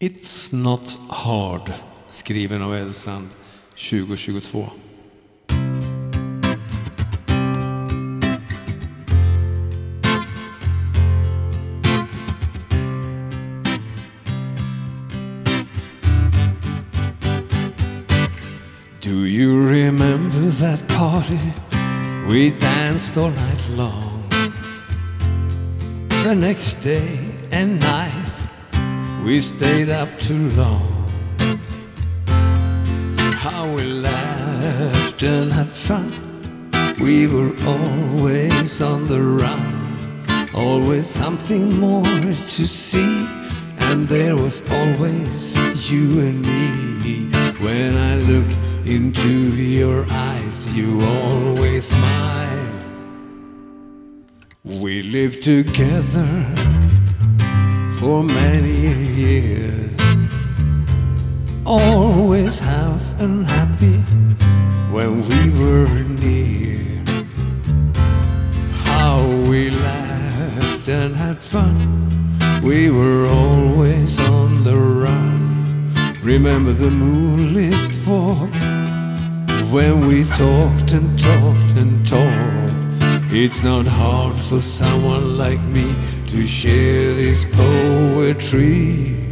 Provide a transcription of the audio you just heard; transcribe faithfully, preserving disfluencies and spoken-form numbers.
It's Not Hard, skriven av Elsand tjugo tjugotvå. Do you remember that party? We danced all night long. The next day and night we stayed up too long. How we laughed and had fun. We were always on the run. Always something more to see. And there was always you and me. When I look into your eyes, you always smile. We lived together for many years, always half and happy when we were near. How we laughed and had fun. We were always on the run. Remember the moonlit walk when we talked and talked and talked. It's not hard for someone like me to share this poetry.